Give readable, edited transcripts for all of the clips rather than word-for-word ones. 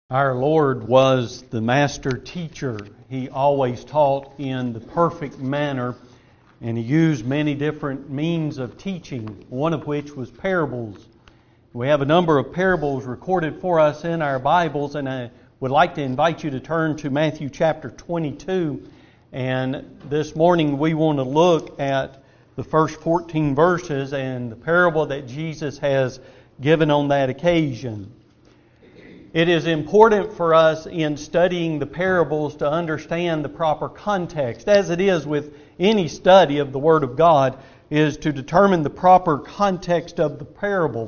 Our Lord was the master teacher. He always taught in the perfect manner, and He used many different means of teaching, one of which was parables. We have a number of parables recorded for us in our Bibles, and I would like to invite you to turn to Matthew chapter 22. And this morning we want to look at the first 14 verses and the parable that Jesus has given on that occasion. It is important for us in studying the parables to understand the proper context, as it is with any study of the Word of God, is to determine the proper context of the parable.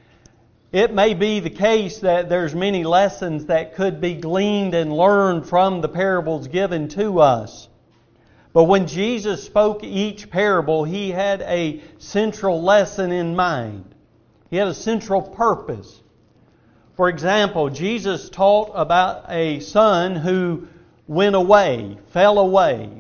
It may be the case that there's many lessons that could be gleaned and learned from the parables given to us. But when Jesus spoke each parable, He had a central lesson in mind. He had a central purpose. For example, Jesus taught about a son who went away, fell away.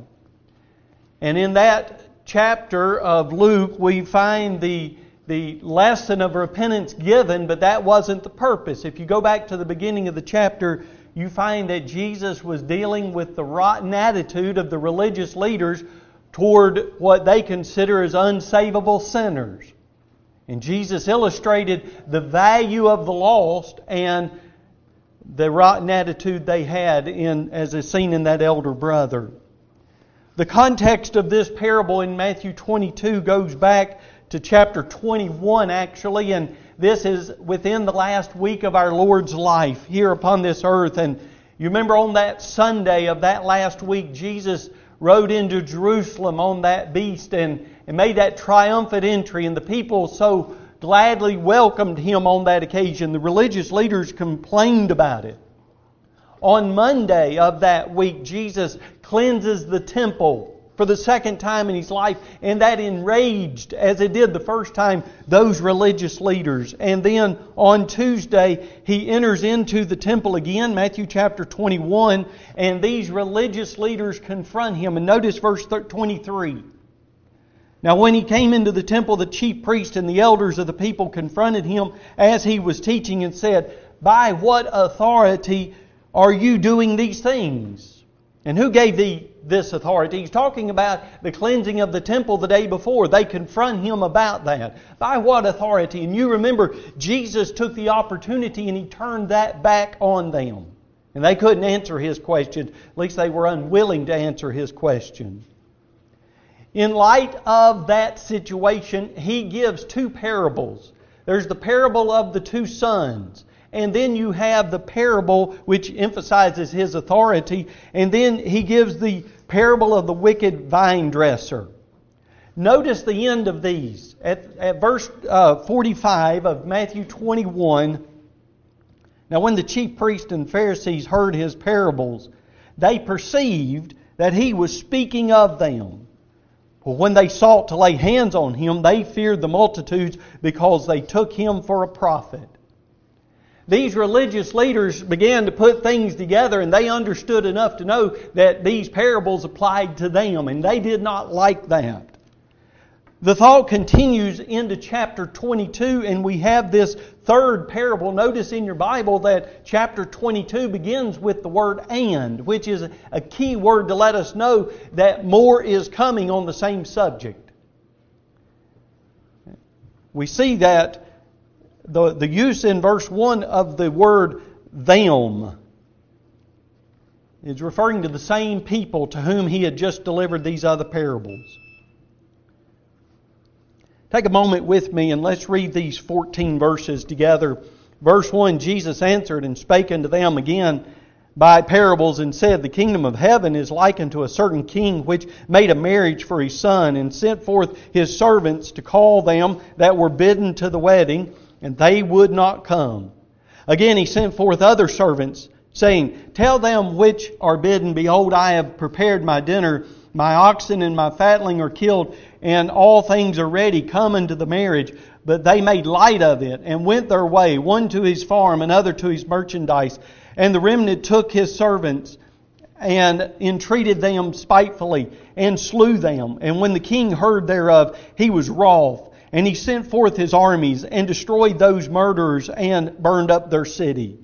And in that chapter of Luke, we find the lesson of repentance given, but that wasn't the purpose. If you go back to the beginning of the chapter, you find that Jesus was dealing with the rotten attitude of the religious leaders toward what they consider as unsavable sinners. And Jesus illustrated the value of the lost and the rotten attitude they had, as is seen in that elder brother. The context of this parable in Matthew 22 goes back to chapter 21 actually, and this is within the last week of our Lord's life here upon this earth. And you remember on that Sunday of that last week, Jesus rode into Jerusalem on that beast and made that triumphant entry, and the people so gladly welcomed Him on that occasion. The religious leaders complained about it. On Monday of that week, Jesus cleanses the temple for the second time in His life, and that enraged, as it did the first time, those religious leaders. And then on Tuesday, He enters into the temple again, Matthew chapter 21, and these religious leaders confront Him. And notice verse 23. Now when He came into the temple, the chief priests and the elders of the people confronted Him as He was teaching and said, "By what authority are you doing these things? And who gave thee this authority?" He's talking about the cleansing of the temple the day before. They confront Him about that. By what authority? And you remember, Jesus took the opportunity and He turned that back on them. And they couldn't answer His question. At least they were unwilling to answer His question. In light of that situation, He gives two parables. There's the parable of the two sons. And then you have the parable which emphasizes His authority. And then He gives the parable of the wicked vine dresser. Notice the end of these. At verse 45 of Matthew 21. Now when the chief priests and Pharisees heard His parables, they perceived that He was speaking of them. Well, when they sought to lay hands on Him, they feared the multitudes because they took Him for a prophet. These religious leaders began to put things together, and they understood enough to know that these parables applied to them, and they did not like that. The thought continues into chapter 22, and we have this third parable. Notice in your Bible that chapter 22 begins with the word "and," which is a key word to let us know that more is coming on the same subject. We see that the use in verse 1 of the word "them" is referring to the same people to whom He had just delivered these other parables. Take a moment with me and let's read these 14 verses together. Verse 1, Jesus answered and spake unto them again by parables and said, "The kingdom of heaven is like unto a certain king which made a marriage for his son and sent forth his servants to call them that were bidden to the wedding, and they would not come. Again he sent forth other servants, saying, Tell them which are bidden, Behold, I have prepared my dinner. My oxen and my fatling are killed, and all things are ready. Come unto the marriage. But they made light of it, and went their way, one to his farm, another to his merchandise. And the remnant took his servants, and entreated them spitefully, and slew them. And when the king heard thereof, he was wroth. And he sent forth his armies, and destroyed those murderers, and burned up their city.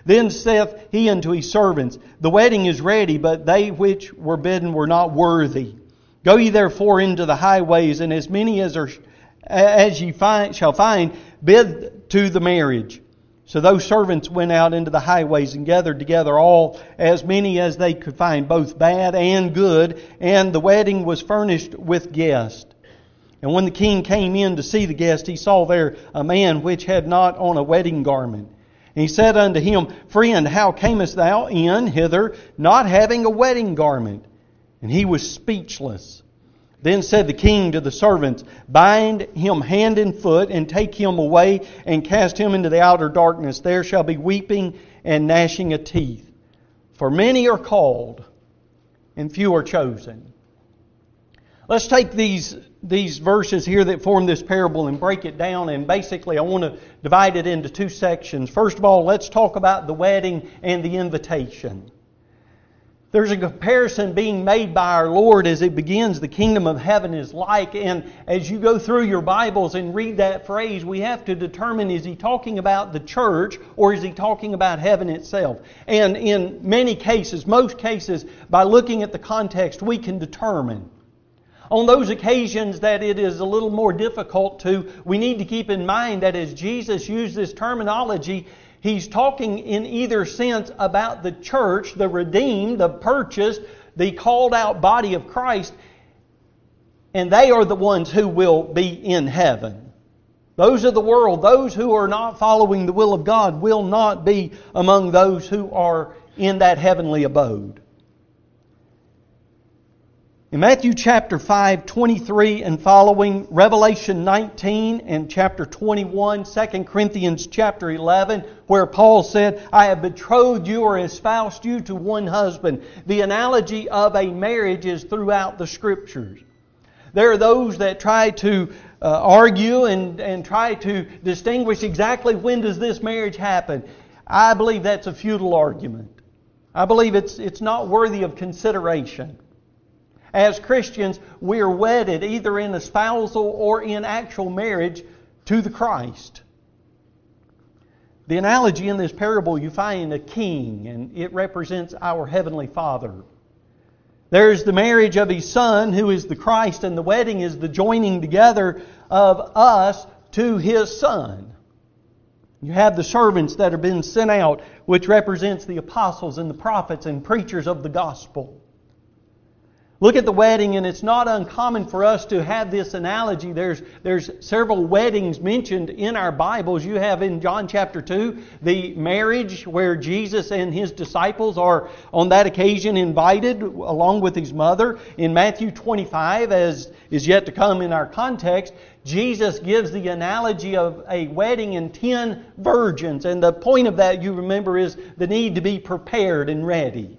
Then saith he unto his servants, The wedding is ready, but they which were bidden were not worthy. Go ye therefore into the highways, and as many as ye shall find, bid to the marriage. So those servants went out into the highways and gathered together all as many as they could find, both bad and good, and the wedding was furnished with guests. And when the king came in to see the guest, he saw there a man which had not on a wedding garment. And he said unto him, Friend, how camest thou in hither, not having a wedding garment? And he was speechless. Then said the king to the servants, Bind him hand and foot, and take him away, and cast him into the outer darkness. There shall be weeping and gnashing of teeth. For many are called, and few are chosen. Let's take these verses here that form this parable and break it down. And basically I want to divide it into two sections. First of all, let's talk about the wedding and the invitation. There's a comparison being made by our Lord as it begins, the kingdom of heaven is like. And as you go through your Bibles and read that phrase, we have to determine, is he talking about the church or is he talking about heaven itself? And in many cases, most cases, by looking at the context, we can determine. On those occasions that it is a little more difficult to, we need to keep in mind that as Jesus used this terminology, He's talking in either sense about the church, the redeemed, the purchased, the called out body of Christ, and they are the ones who will be in heaven. Those of the world, those who are not following the will of God, will not be among those who are in that heavenly abode. In Matthew chapter 5, 23 and following, Revelation 19 and chapter 21, 2 Corinthians chapter 11, where Paul said, I have betrothed you or espoused you to one husband. The analogy of a marriage is throughout the Scriptures. There are those that try to argue and try to distinguish exactly when does this marriage happen. I believe that's a futile argument. I believe it's not worthy of consideration. As Christians, we are wedded either in a spousal or in actual marriage to the Christ. The analogy in this parable, you find a king, and it represents our Heavenly Father. There's the marriage of His Son, who is the Christ, and the wedding is the joining together of us to His Son. You have the servants that have been sent out, which represents the apostles and the prophets and preachers of the gospel. Look at the wedding, and it's not uncommon for us to have this analogy. There's several weddings mentioned in our Bibles. You have in John chapter 2 the marriage where Jesus and His disciples are on that occasion invited along with His mother. In Matthew 25, as is yet to come in our context, Jesus gives the analogy of a wedding and 10 virgins. And the point of that, you remember, is the need to be prepared and ready.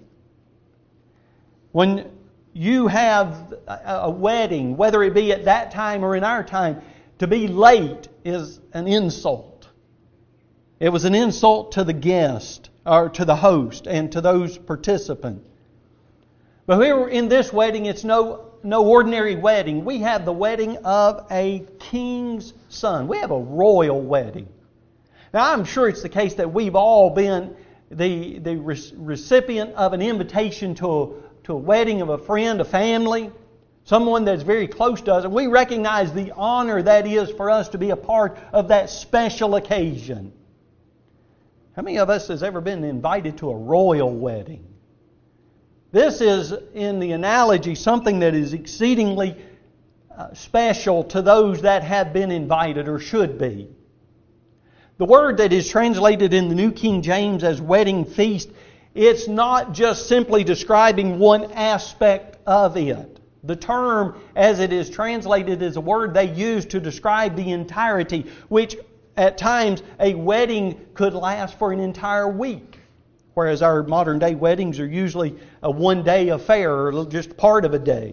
When you have a wedding, whether it be at that time or in our time, to be late is an insult. It was an insult to the guest, or to the host, and to those participants. But here in this wedding, it's no ordinary wedding. We have the wedding of a king's son. We have a royal wedding. Now, I'm sure it's the case that we've all been the recipient of an invitation to a wedding of a friend, a family, someone that's very close to us, and we recognize the honor that is for us to be a part of that special occasion. How many of us has ever been invited to a royal wedding? This is, in the analogy, something that is exceedingly special to those that have been invited or should be. The word that is translated in the New King James as wedding feast, it's not just simply describing one aspect of it. The term, as it is translated, is a word they use to describe the entirety, which at times a wedding could last for an entire week, whereas our modern day weddings are usually a one-day affair or just part of a day.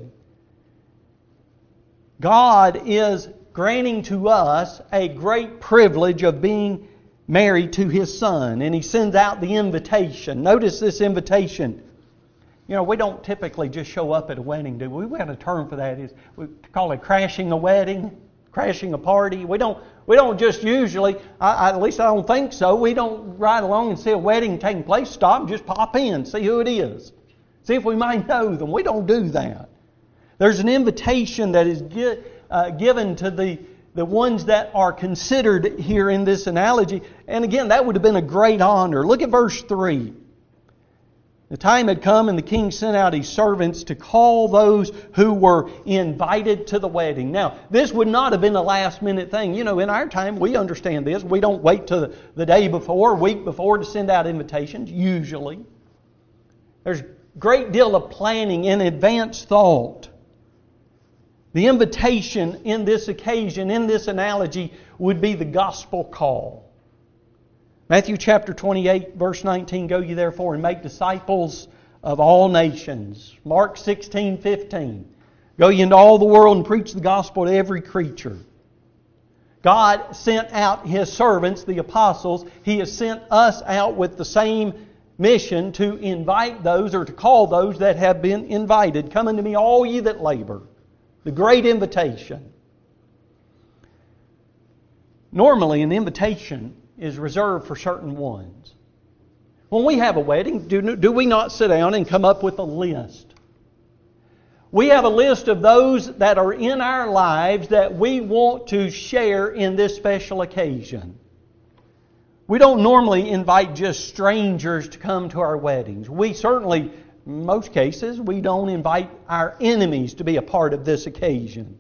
God is granting to us a great privilege of being married to His Son, and He sends out the invitation. Notice this invitation. You know, we don't typically just show up at a wedding, do we? We have a term for that. We call it crashing a wedding. crashing a party. We don't just usually, at least I don't think so, we don't ride along and see a wedding taking place, stop and just pop in, see who it is. See if we might know them. We don't do that. There's an invitation that is given to the ones that are considered here in this analogy. And again, that would have been a great honor. Look at verse 3. The time had come and the king sent out his servants to call those who were invited to the wedding. Now, this would not have been a last minute thing. In our time, we understand this. We don't wait till the day before, week before to send out invitations, usually. There's a great deal of planning and advance thought. The invitation in this occasion, in this analogy, would be the gospel call. Matthew chapter 28, verse 19, go ye therefore and make disciples of all nations. Mark 16:15, go ye into all the world and preach the gospel to every creature. God sent out His servants, the apostles. He has sent us out with the same mission to invite those, or to call those that have been invited. Come unto me, all ye that labor. The great invitation. Normally, an invitation is reserved for certain ones. When we have a wedding, do we not sit down and come up with a list? We have a list of those that are in our lives that we want to share in this special occasion. We don't normally invite just strangers to come to our weddings. We certainly, in most cases, we don't invite our enemies to be a part of this occasion.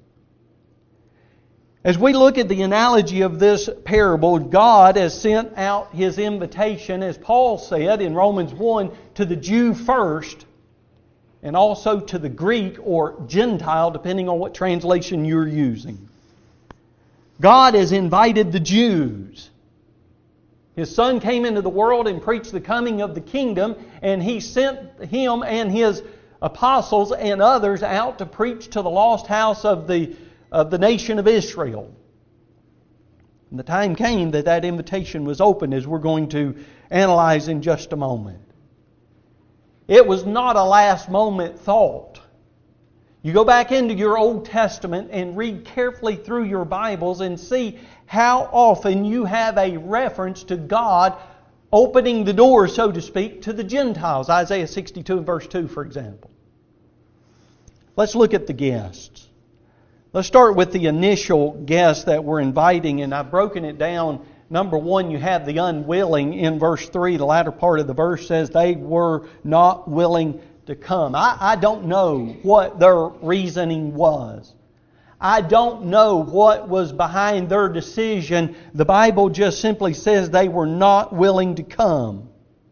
As we look at the analogy of this parable, God has sent out His invitation, as Paul said in Romans 1, to the Jew first, and also to the Greek or Gentile, depending on what translation you're using. God has invited the Jews. His Son came into the world and preached the coming of the kingdom, and He sent Him and His apostles and others out to preach to the lost house of the nation of Israel. And the time came that invitation was opened, as we're going to analyze in just a moment. It was not a last moment thought. You go back into your Old Testament and read carefully through your Bibles and see how often you have a reference to God opening the door, so to speak, to the Gentiles. Isaiah 62 and verse 2, for example. Let's look at the guests. Let's start with the initial guests that we're inviting, and I've broken it down. Number one, you have the unwilling in verse 3. The latter part of the verse says they were not willing to come. I don't know what their reasoning was. I don't know what was behind their decision. The Bible just simply says they were not willing to come.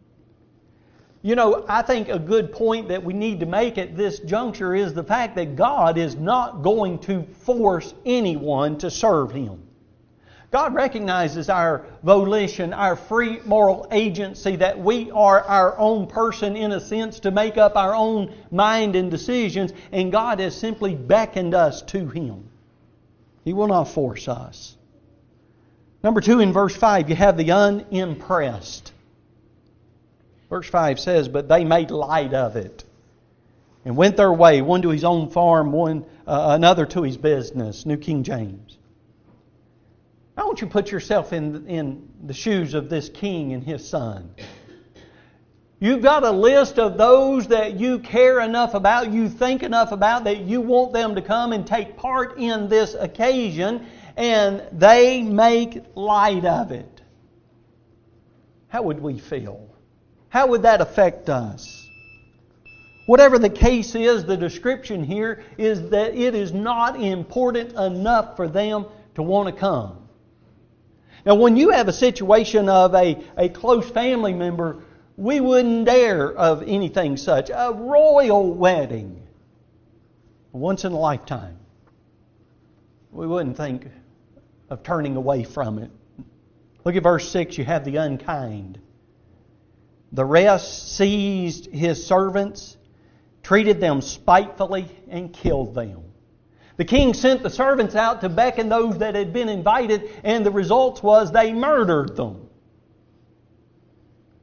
I think a good point that we need to make at this juncture is the fact that God is not going to force anyone to serve Him. God recognizes our volition, our free moral agency, that we are our own person in a sense to make up our own mind and decisions, and God has simply beckoned us to Him. He will not force us. Number two, in verse 5, you have the unimpressed. Verse 5 says, but they made light of it and went their way, one to his own farm, another to his business. New King James. I want you to put yourself in the shoes of this king and his son. You've got a list of those that you care enough about, you think enough about, that you want them to come and take part in this occasion, and they make light of it. How would we feel? How would that affect us? Whatever the case is, the description here is that it is not important enough for them to want to come. Now, when you have a situation of a close family member, we wouldn't dare of anything such. A royal wedding, once in a lifetime. We wouldn't think of turning away from it. Look at verse 6. You have the unkind. The rest seized his servants, treated them spitefully, and killed them. The king sent the servants out to beckon those that had been invited, and the result was they murdered them.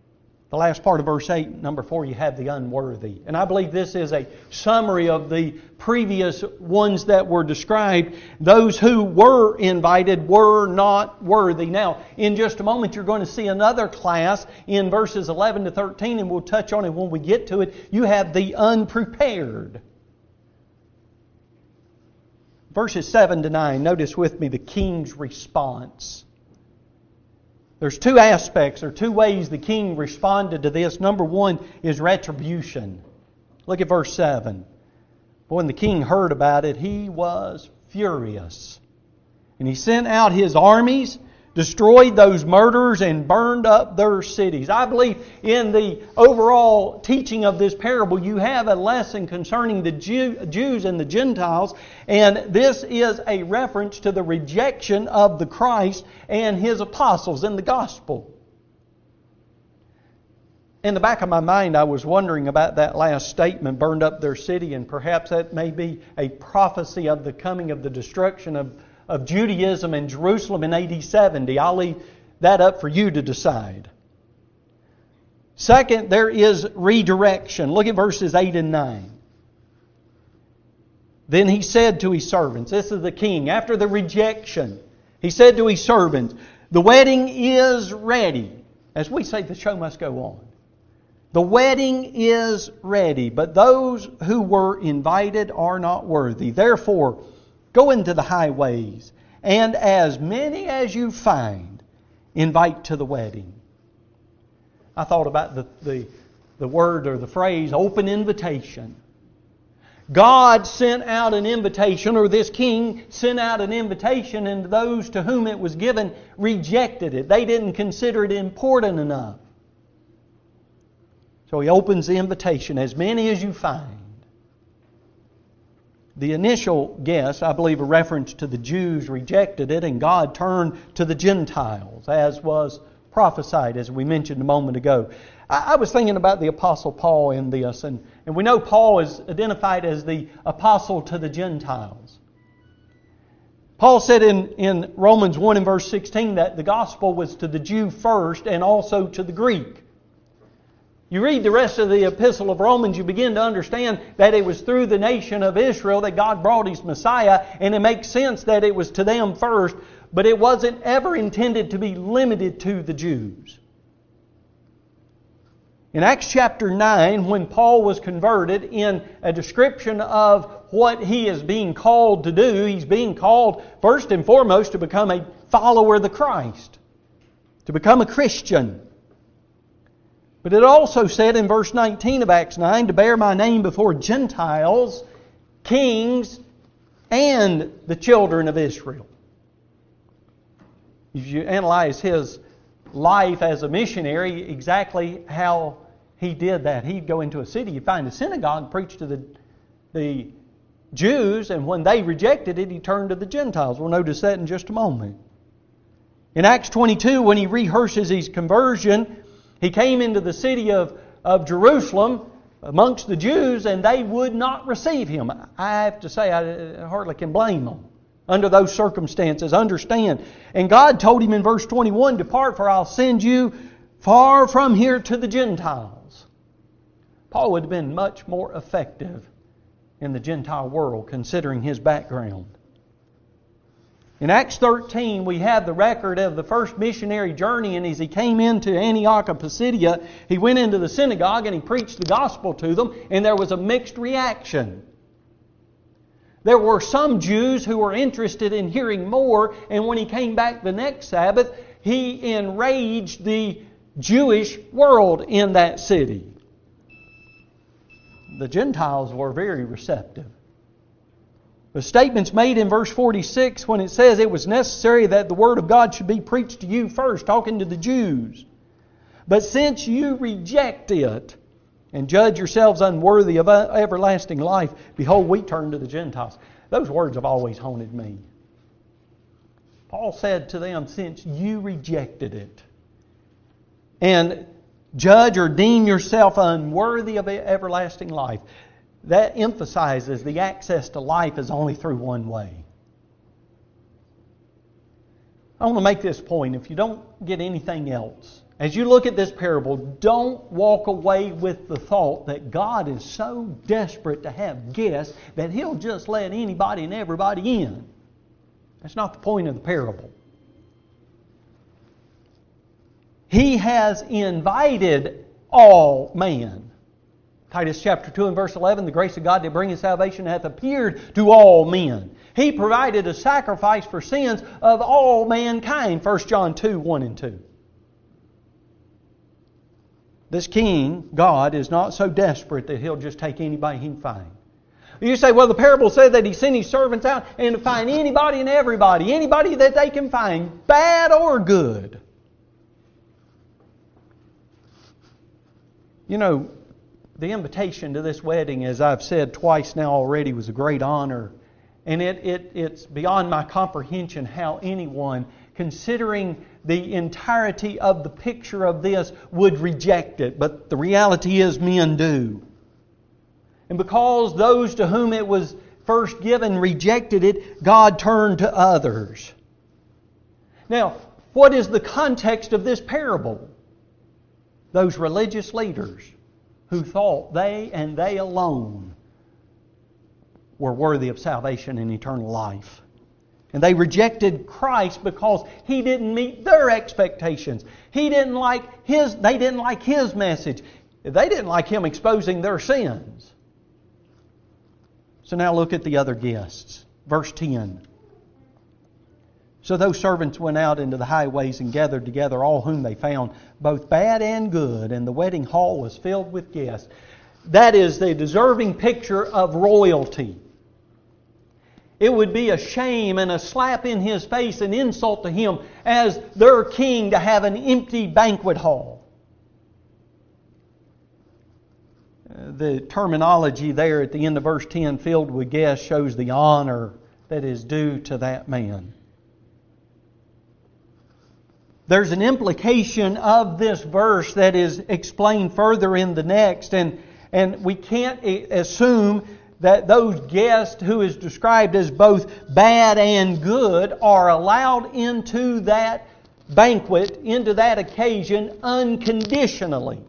The last part of verse 8, number 4, you have the unworthy. And I believe this is a summary of the previous ones that were described. Those who were invited were not worthy. Now, in just a moment, you're going to see another class in verses 11 to 13, and we'll touch on it when we get to it. You have the unprepared. Verses 7 to 9, notice with me the king's response. There's two aspects or two ways the king responded to this. Number one is retribution. Look at verse 7. When the king heard about it, he was furious. And he sent out his armies, destroyed those murderers, and burned up their cities. I believe in the overall teaching of this parable, you have a lesson concerning the Jews and the Gentiles, and this is a reference to the rejection of the Christ and His apostles in the gospel. In the back of my mind, I was wondering about that last statement, burned up their city, and perhaps that may be a prophecy of the coming of the destruction of Judaism and Jerusalem in AD 70. I'll leave that up for you to decide. Second, there is redirection. Look at verses 8 and 9. Then he said to his servants, this is the king, after the rejection, he said to his servants, the wedding is ready. As we say, the show must go on. The wedding is ready, but those who were invited are not worthy. Therefore, go into the highways, and as many as you find, invite to the wedding. I thought about the word or the phrase, open invitation. God sent out an invitation, or this king sent out an invitation, and those to whom it was given rejected it. They didn't consider it important enough. So He opens the invitation, as many as you find. The initial guess, I believe, a reference to the Jews rejected it, and God turned to the Gentiles, as was prophesied, as we mentioned a moment ago. I was thinking about the Apostle Paul in this, and we know Paul is identified as the apostle to the Gentiles. Paul said in Romans 1 and verse 16 that the gospel was to the Jew first and also to the Greek. You read the rest of the epistle of Romans, you begin to understand that it was through the nation of Israel that God brought His Messiah, and it makes sense that it was to them first, but it wasn't ever intended to be limited to the Jews. In Acts chapter 9, when Paul was converted, in a description of what he is being called to do, he's being called first and foremost to become a follower of the Christ, to become a Christian. But it also said in verse 19 of Acts 9, to bear my name before Gentiles, kings, and the children of Israel. If you analyze his life as a missionary, exactly how he did that. He'd go into a city, he'd find a synagogue, preach to the Jews, and when they rejected it, he turned to the Gentiles. We'll notice that in just a moment. In Acts 22, when he rehearses his conversion, he came into the city of Jerusalem amongst the Jews, and they would not receive him. I have to say, I hardly can blame them under those circumstances. Understand. And God told him in verse 21, depart, for I'll send you far from here to the Gentiles. Paul would have been much more effective in the Gentile world, considering his background. In Acts 13, we have the record of the first missionary journey, and as he came into Antioch of Pisidia, he went into the synagogue and he preached the gospel to them, and there was a mixed reaction. There were some Jews who were interested in hearing more, and when he came back the next Sabbath, he enraged the Jewish world in that city. The Gentiles were very receptive. The statement's made in verse 46 when it says it was necessary that the Word of God should be preached to you first, talking to the Jews. But since you reject it and judge yourselves unworthy of everlasting life, behold, we turn to the Gentiles. Those words have always haunted me. Paul said to them, since you rejected it and judge or deem yourself unworthy of everlasting life, that emphasizes the access to life is only through one way. I want to make this point. If you don't get anything else As you look at this parable, don't walk away with the thought that God is so desperate to have guests that He'll just let anybody and everybody in. That's not the point of the parable. He has invited all men. Titus chapter 2 and verse 11, the grace of God that bringeth salvation hath appeared to all men. He provided a sacrifice for sins of all mankind. 1 John 2, 1 and 2. This king, God, is not so desperate that He'll just take anybody He can find. You say, well, the parable said that He sent His servants out and to find anybody and everybody, anybody that they can find, bad or good. You know, the invitation to this wedding, as I've said twice now already, was a great honor. And it's beyond my comprehension how anyone, considering the entirety of the picture of this, would reject it. But the reality is men do. And because those to whom it was first given rejected it, God turned to others. Now, what is the context of this parable? Those religious leaders who thought they and they alone were worthy of salvation and eternal life. And they rejected Christ because He didn't meet their expectations. They didn't like His message. They didn't like Him exposing their sins. So now look at the other guests. Verse 10. So those servants went out into the highways and gathered together all whom they found, both bad and good, and the wedding hall was filled with guests. That is the deserving picture of royalty. It would be a shame and a slap in His face, an insult to Him as their king to have an empty banquet hall. The terminology there at the end of verse 10, filled with guests, shows the honor that is due to that man. There's an implication of this verse that is explained further in the next, and we can't assume that those guests who is described as both bad and good are allowed into that banquet, into that occasion unconditionally.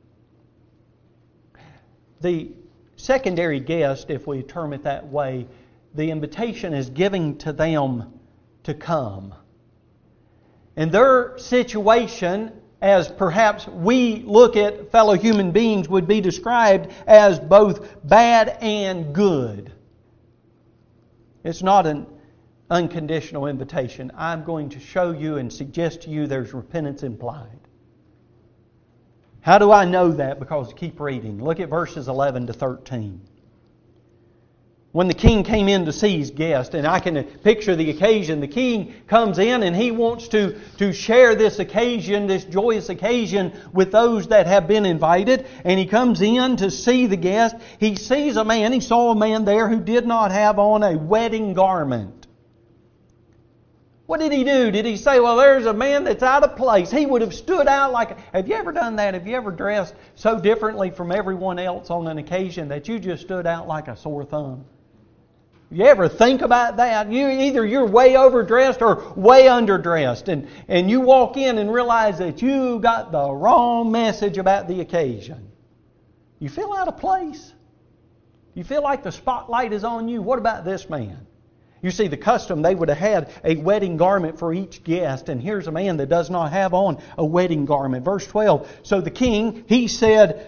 The secondary guest, if we term it that way, the invitation is giving to them to come. And their situation, as perhaps we look at fellow human beings, would be described as both bad and good. It's not an unconditional invitation. I'm going to show you and suggest to you there's repentance implied. How do I know that? Because keep reading. Look at verses 11 to 13. When the king came in to see his guest, and I can picture the occasion, the king comes in and he wants to share this occasion, this joyous occasion, with those that have been invited. And he comes in to see the guest. He saw a man there who did not have on a wedding garment. What did he do? Did he say, well, there's a man that's out of place? He would have stood out like... Have you ever done that? Have you ever dressed so differently from everyone else on an occasion that you just stood out like a sore thumb? You ever think about that? Either you're way overdressed or way underdressed. And you walk in and realize that you got the wrong message about the occasion. You feel out of place. You feel like the spotlight is on you. What about this man? You see, the custom, they would have had a wedding garment for each guest. And here's a man that does not have on a wedding garment. Verse 12. So the king, he said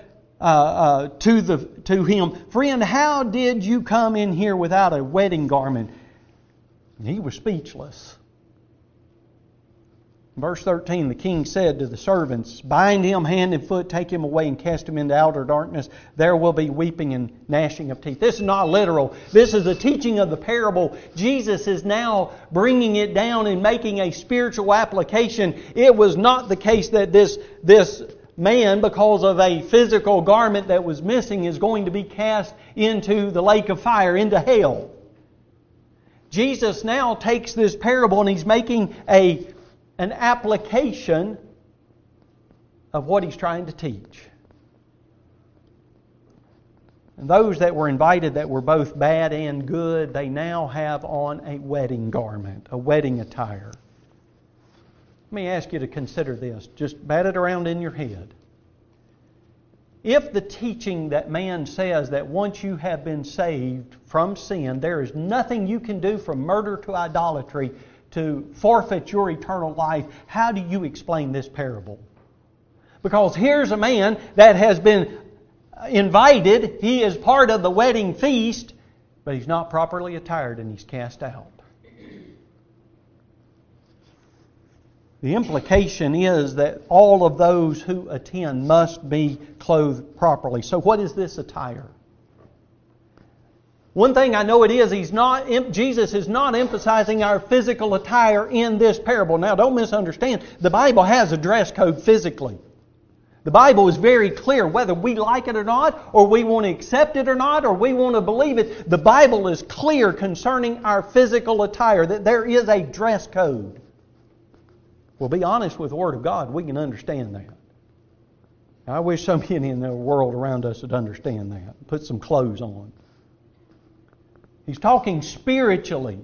to him, friend, how did you come in here without a wedding garment? And he was speechless. Verse 13, the king said to the servants, bind him hand and foot, take him away and cast him into outer darkness. There will be weeping and gnashing of teeth. This is not literal. This is the teaching of the parable. Jesus is now bringing it down and making a spiritual application. It was not the case that this man, because of a physical garment that was missing, is going to be cast into the lake of fire, into hell. Jesus now takes this parable and He's making an application of what He's trying to teach. And those that were invited that were both bad and good, they now have on a wedding garment, a wedding attire. Let me ask you to consider this. Just bat it around in your head. If the teaching that man says that once you have been saved from sin, there is nothing you can do from murder to idolatry to forfeit your eternal life, how do you explain this parable? Because here's a man that has been invited, he is part of the wedding feast, but he's not properly attired and he's cast out. The implication is that all of those who attend must be clothed properly. So what is this attire? One thing I know it is, Jesus is not emphasizing our physical attire in this parable. Now don't misunderstand, the Bible has a dress code physically. The Bible is very clear, whether we like it or not, or we want to accept it or not, or we want to believe it. The Bible is clear concerning our physical attire, that there is a dress code. Well, be honest with the Word of God, we can understand that. I wish somebody in the world around us would understand that. Put some clothes on. He's talking spiritually.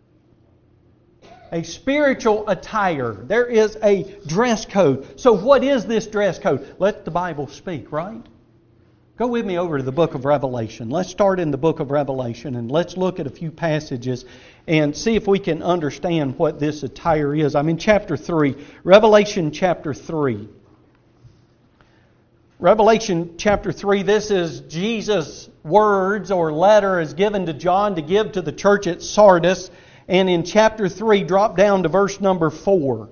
A spiritual attire. There is a dress code. So what is this dress code? Let the Bible speak, right? Go with me over to the book of Revelation. Let's start in the book of Revelation and let's look at a few passages and see if we can understand what this attire is. I'm in chapter 3. Revelation chapter 3. Revelation chapter 3, this is Jesus' words or letter is given to John to give to the church at Sardis. And in chapter 3, drop down to verse number 4.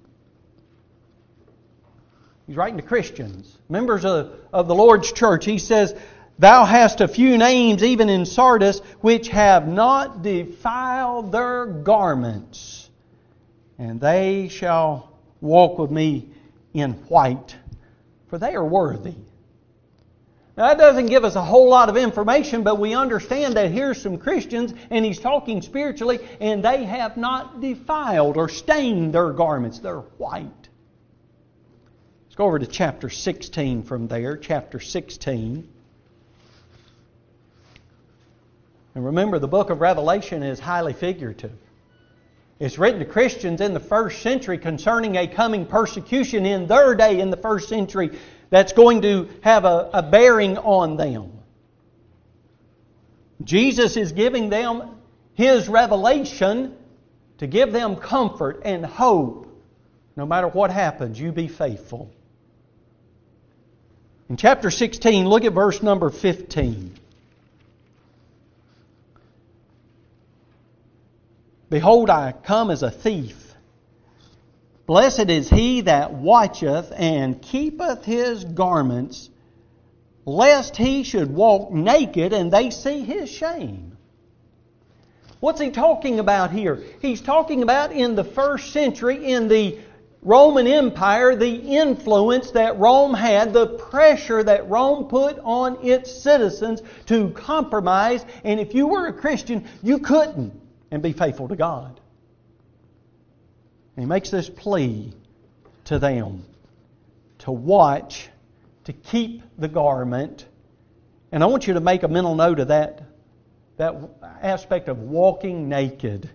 He's writing to Christians, members of the Lord's church. He says, Thou hast a few names even in Sardis, which have not defiled their garments, and they shall walk with me in white, for they are worthy. Now, that doesn't give us a whole lot of information, but we understand that here's some Christians, and he's talking spiritually, and they have not defiled or stained their garments. They're white. Let's go over to chapter 16 from there. Chapter 16. And remember, the book of Revelation is highly figurative. It's written to Christians in the first century concerning a coming persecution in their day in the first century that's going to have a bearing on them. Jesus is giving them His revelation to give them comfort and hope. No matter what happens, you be faithful. In chapter 16, look at verse number 15. Behold, I come as a thief. Blessed is he that watcheth and keepeth his garments, lest he should walk naked and they see his shame. What's he talking about here? He's talking about in the first century, in the Roman Empire, the influence that Rome had, the pressure that Rome put on its citizens to compromise. And if you were a Christian, you couldn't and be faithful to God. And he makes this plea to them to watch, to keep the garment. And I want you to make a mental note of that aspect of walking naked.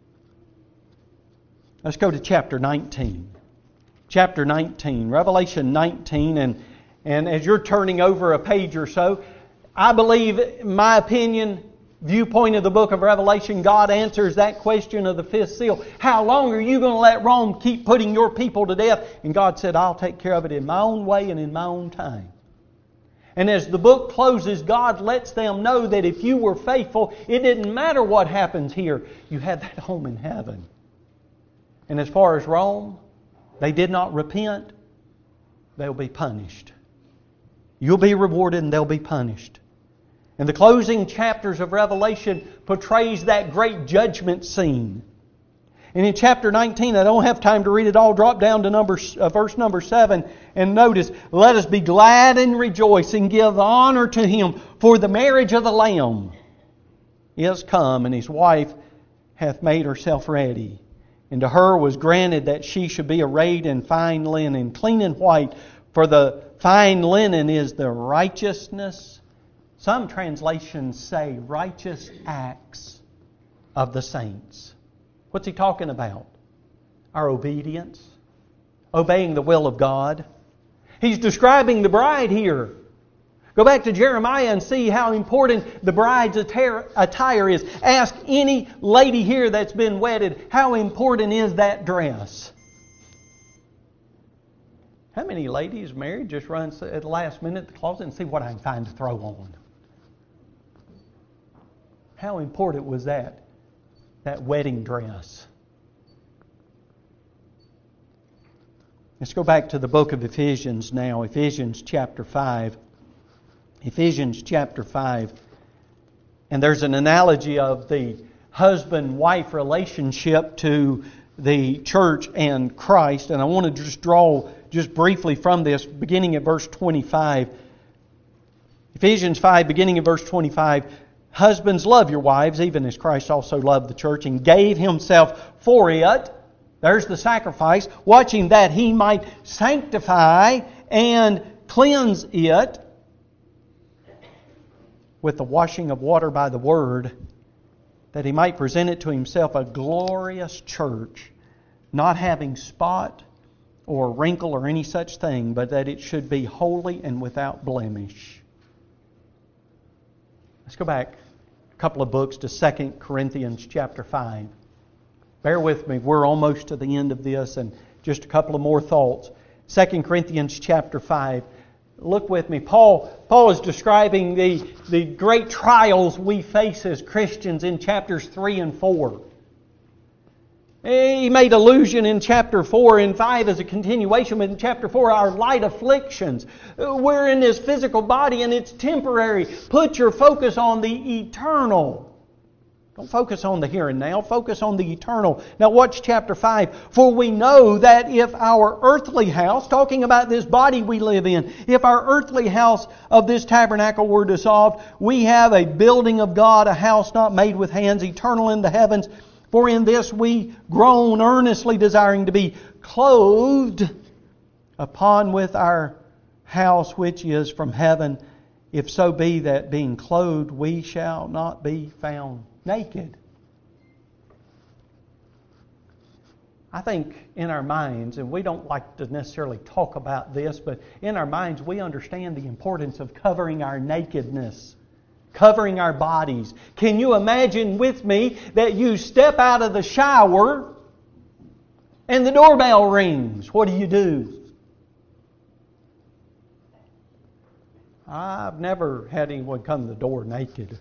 Let's go to chapter 19. Chapter 19, Revelation 19. And as you're turning over a page or so, I believe, in my opinion, viewpoint of the book of Revelation, God answers that question of the fifth seal. How long are you going to let Rome keep putting your people to death? And God said, I'll take care of it in my own way and in my own time. And as the book closes, God lets them know that if you were faithful, it didn't matter what happens here. You had that home in heaven. And as far as Rome, they did not repent. They'll be punished. You'll be rewarded and they'll be punished. And the closing chapters of Revelation portrays that great judgment scene. And in chapter 19, I don't have time to read it all. Drop down to verse number 7 and notice, Let us be glad and rejoice and give honor to Him, for the marriage of the Lamb is come, and His wife hath made herself ready. And to her was granted that she should be arrayed in fine linen, clean and white, for the fine linen is the righteousness. Some translations say righteous acts of the saints. What's he talking about? Our obedience, obeying the will of God. He's describing the bride here. Go back to Jeremiah and see how important the bride's attire is. Ask any lady here that's been wedded, how important is that dress? How many ladies married just run at the last minute to the closet and see what I can find to throw on? How important was that wedding dress? Let's go back to the book of Ephesians now, Ephesians chapter 5. Ephesians chapter 5. And there's an analogy of the husband-wife relationship to the church and Christ. And I want to just draw just briefly from this, beginning at verse 25. Ephesians 5, beginning at verse 25. Husbands, love your wives, even as Christ also loved the church and gave Himself for it. There's the sacrifice, watching that He might sanctify and cleanse it with the washing of water by the Word, that He might present it to Himself a glorious church, not having spot or wrinkle or any such thing, but that it should be holy and without blemish. Let's go back a couple of books to 2 Corinthians chapter 5. Bear with me, we're almost to the end of this, and just a couple of more thoughts. 2 Corinthians chapter 5. Look with me. Paul is describing the great trials we face as Christians in chapters 3 and 4. He made allusion in chapter 4 and 5 as a continuation, but in chapter 4, our light afflictions. We're in this physical body and it's temporary. Put your focus on the eternal. Don't focus on the here and now. Focus on the eternal. Now watch chapter 5. For we know that if our earthly house, talking about this body we live in, if our earthly house of this tabernacle were dissolved, we have a building of God, a house not made with hands, eternal in the heavens. For in this we groan earnestly, desiring to be clothed upon with our house which is from heaven, if so be that being clothed we shall not be found naked. I think in our minds, and we don't like to necessarily talk about this, but in our minds we understand the importance of covering our nakedness, covering our bodies. Can you imagine with me that you step out of the shower and the doorbell rings? What do? I've never had anyone come to the door naked.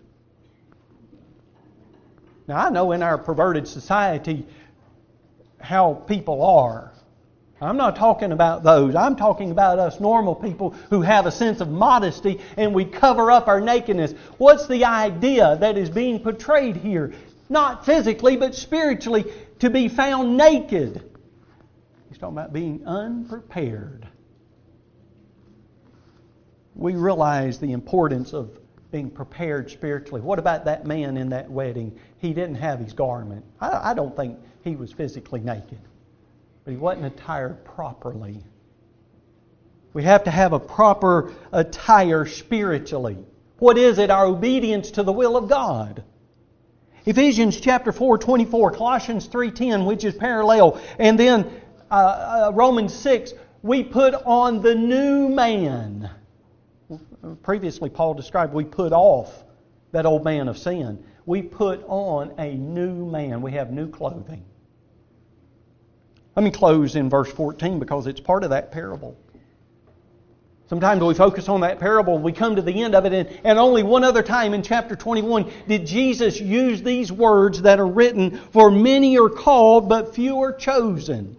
Now, I know in our perverted society how people are. I'm not talking about those. I'm talking about us normal people who have a sense of modesty and we cover up our nakedness. What's the idea that is being portrayed here? Not physically, but spiritually, to be found naked. He's talking about being unprepared. We realize the importance of being prepared spiritually. What about that man in that wedding? He didn't have his garment. I don't think he was physically naked, but he wasn't attired properly. We have to have a proper attire spiritually. What is it? Our obedience to the will of God. Ephesians chapter 4:24, Colossians 3:10, which is parallel, and then Romans 6, we put on the new man. Previously, Paul described we put off that old man of sin. We put on a new man. We have new clothing. Let me close in verse 14 because it's part of that parable. Sometimes we focus on that parable and we come to the end of it, and only one other time in chapter 21 did Jesus use these words that are written, "For many are called, but few are chosen."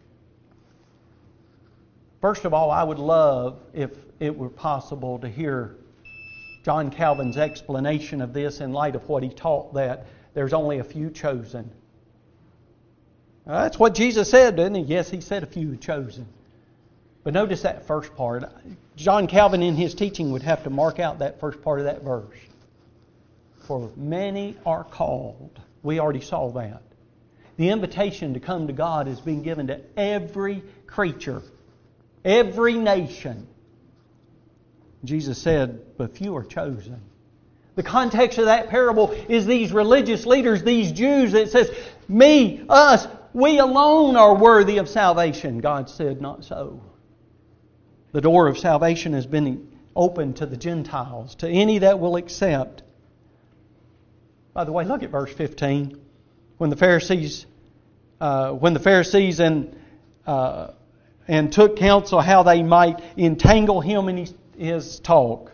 First of all, I would love if it were possible to hear John Calvin's explanation of this in light of what he taught, that there's only a few chosen. That's what Jesus said, didn't He? Yes, He said a few chosen. But notice that first part. John Calvin in his teaching would have to mark out that first part of that verse. For many are called. We already saw that. The invitation to come to God is being given to every creature, every nation. Jesus said, but few are chosen. The context of that parable is these religious leaders, these Jews, that says, me, us, We alone are worthy of salvation. God said, not so. The door of salvation has been opened to the Gentiles, to any that will accept. By the way, look at verse 15. When the Pharisees and took counsel how they might entangle him in his talk.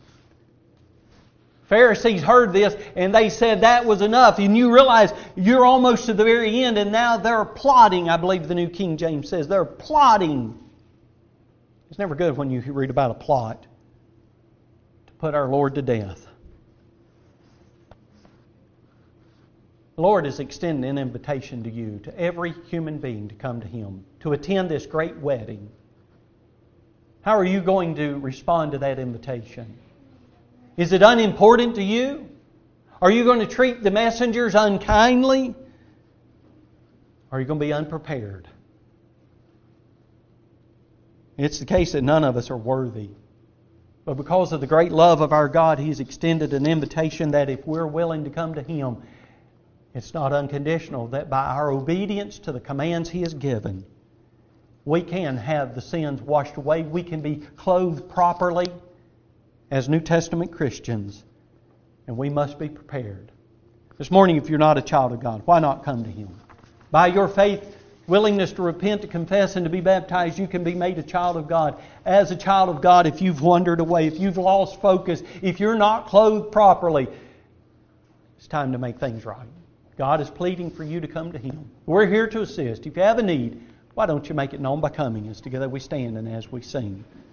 Pharisees heard this and they said that was enough. And you realize you're almost to the very end and now they're plotting. I believe the New King James says they're plotting. It's never good when you read about a plot to put our Lord to death. The Lord is extending an invitation to you, to every human being, to come to Him, to attend this great wedding. How are you going to respond to that invitation? Is it unimportant to you? Are you going to treat the messengers unkindly? Or are you going to be unprepared? It's the case that none of us are worthy. But because of the great love of our God, He has extended an invitation that if we're willing to come to Him, it's not unconditional, that by our obedience to the commands He has given, we can have the sins washed away. We can be clothed properly as New Testament Christians. And we must be prepared. This morning, if you're not a child of God, why not come to Him? By your faith, willingness to repent, to confess, and to be baptized, you can be made a child of God. As a child of God, if you've wandered away, if you've lost focus, if you're not clothed properly, it's time to make things right. God is pleading for you to come to Him. We're here to assist. If you have a need, why don't you make it known by coming as together we stand and as we sing.